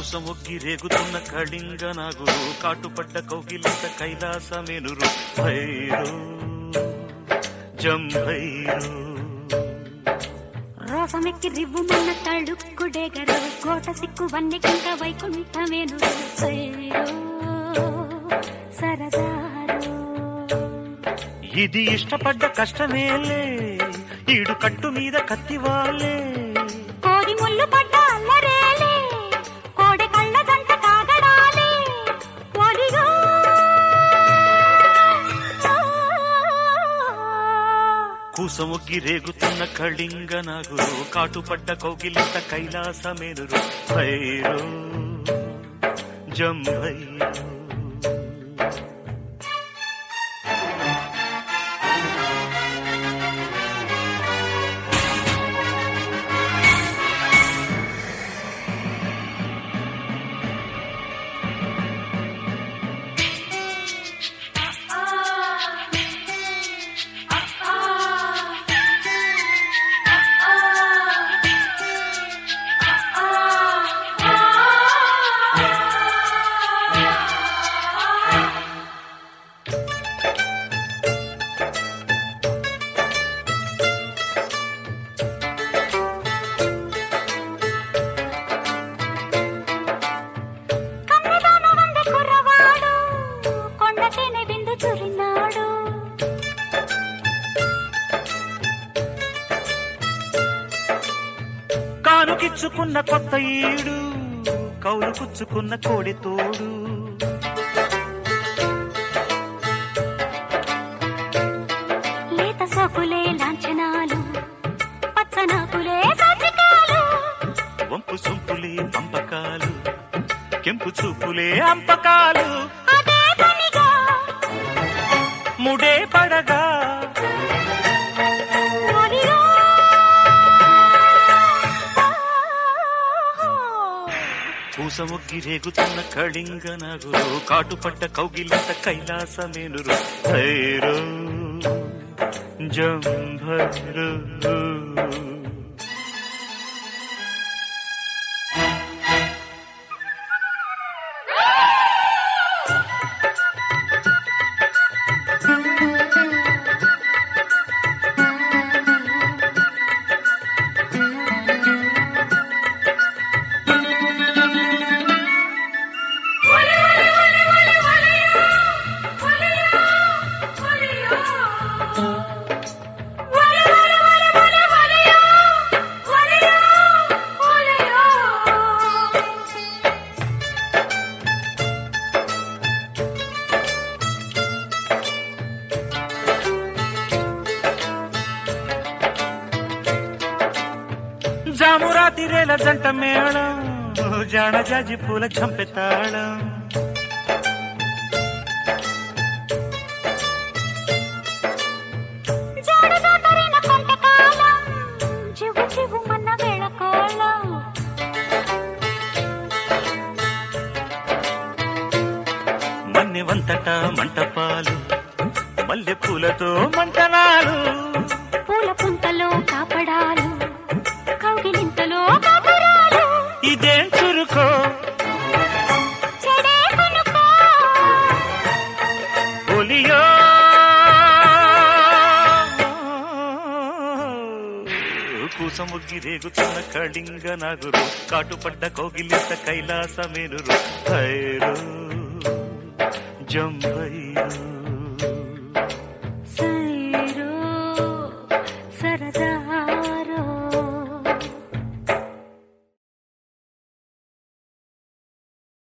కూసమొగ్గి రేగుతున్న కళింగ నాగురు కాటుపడ్డ కౌగిలిత కైలాసమేనురు భైరు జంభైరు రోసమెక్కి రివ్వుమన్న తళుక్కుడేగరు కోట సిక్కు వన్నెకింక వైకుంఠమేనురు సైరు సరదారు ఇది ఇష్టపడ్డ కష్టమేలే ఈడు కట్టు మీద కత్తివాలే కోడి ముళ్ళు పడ్డ అల్లరేలే కోడి కళ్ళ జంట కాగడాలే ఒడిగో కూసమొగ్గి రేగుతున్న కళింగ నాగురు కాటుపడ్డ కౌగిలిత కైలాసమేనురు భైరు జంభైరు కానుకిచ్చుకున్న కొత్త ఈడు కౌలు పుచ్చుకున్న కోడి తోడు లేత సోకులే లాంఛనాలు పచ్చనాకులే సాధికాలు వంపు సొంపులే పంపకాలు కెంపు చూపులే అంపకాలు అదే పనిగా ముడే పడగా కూసమొగ్గి రేగుతున్న కళింగ నాగురు కాటుపడ్డ కౌగిలిత కైలాసమేనురు భైరు జంభైరు జామురాతిరేల జంట మేళం జాణ జాజి పూల చంపెతాళం మన్నెవంతట మంటపాలు మల్లె పూలతో మంటనాలు పూల పుంతలో కాపడాలు కౌగిలింతలో కాపురాలు ఇదేం చురుకో చెడే కొనుకో ఒలియో కూసముగ్గి రేగుతున్న కళింగ నాగురు కాటుపడ్డ కౌగిలిత కైలాసమేనురు భైరు జంభైరు